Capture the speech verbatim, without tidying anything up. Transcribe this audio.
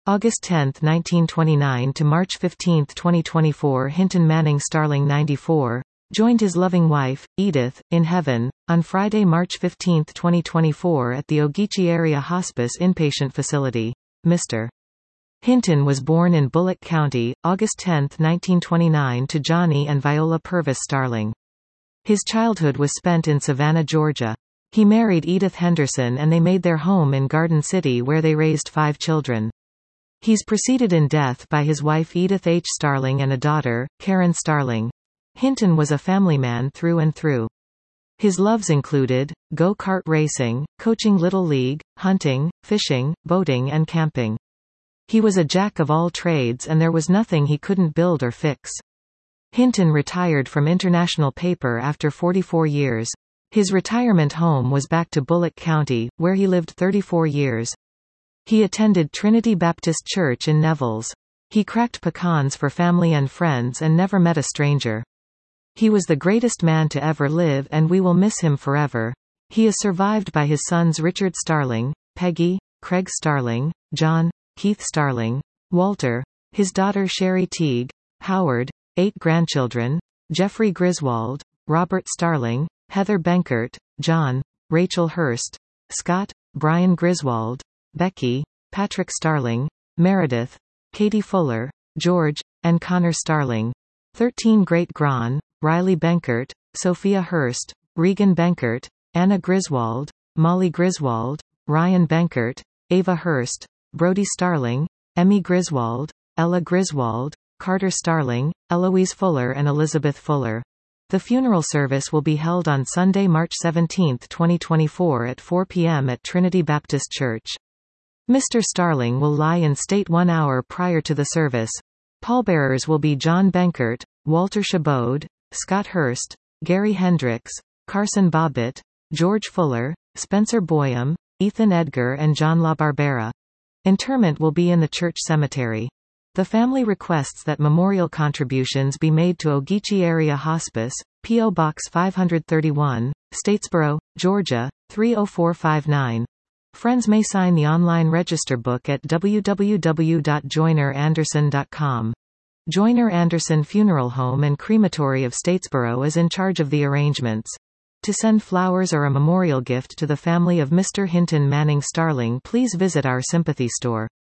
August tenth nineteen twenty-nine to March fifteenth twenty twenty-four. Hinton Manning Starling, ninety-four, joined his loving wife, Edith, in heaven, on Friday, March fifteenth twenty twenty-four at the Ogeechee Area Hospice Inpatient Facility. Mister Hinton was born in Bullock County, August tenth nineteen twenty-nine to Johnny and Viola Purvis Starling. His childhood was spent in Savannah, Georgia. He married Edith Henderson and they made their home in Garden City where they raised five children. He's preceded in death by his wife Edith H. Starling and a daughter, Karen Starling. Hinton was a family man through and through. His loves included go-kart racing, coaching Little League, hunting, fishing, boating and camping. He was a jack of all trades and there was nothing he couldn't build or fix. Hinton retired from international paper after forty-four years. His retirement home was back to Bullock County, where he lived thirty-four years. He attended Trinity Baptist Church in Nevels. He cracked pecans for family and friends and never met a stranger. He was the greatest man to ever live and we will miss him forever. He is survived by his sons Richard Starling, Peggy, Craig Starling, John, Keith Starling, Walter, his daughter Sherry Teague, Howard, eight grandchildren, Jeffrey Griswold, Robert Starling, Heather Benkert, John, Rachel Hurst, Scott, Brian Griswold, Becky, Patrick Starling, Meredith, Katie Fuller, George, and Connor Starling. thirteen great-gran, Riley Benkert, Sophia Hurst, Regan Benkert, Anna Griswold, Molly Griswold, Ryan Benkert, Ava Hurst, Brody Starling, Emmy Griswold, Ella Griswold, Carter Starling, Eloise Fuller and Elizabeth Fuller. The funeral service will be held on Sunday, March seventeenth twenty twenty-four at four p m at Trinity Baptist Church. Mister Starling will lie in state one hour prior to the service. Pallbearers will be John Benkert, Walter Chabot, Scott Hurst, Gary Hendricks, Carson Bobbitt, George Fuller, Spencer Boyum, Ethan Edgar and John LaBarbera. Interment will be in the church cemetery. The family requests that memorial contributions be made to Ogeechee Area Hospice, P O Box five thirty-one, Statesboro, Georgia, three oh four five nine. Friends may sign the online register book at w w w dot joyner anderson dot com. Joyner Anderson Funeral Home and Crematory of Statesboro is in charge of the arrangements. To send flowers or a memorial gift to the family of Mister Hinton Manning Starling, please visit our sympathy store.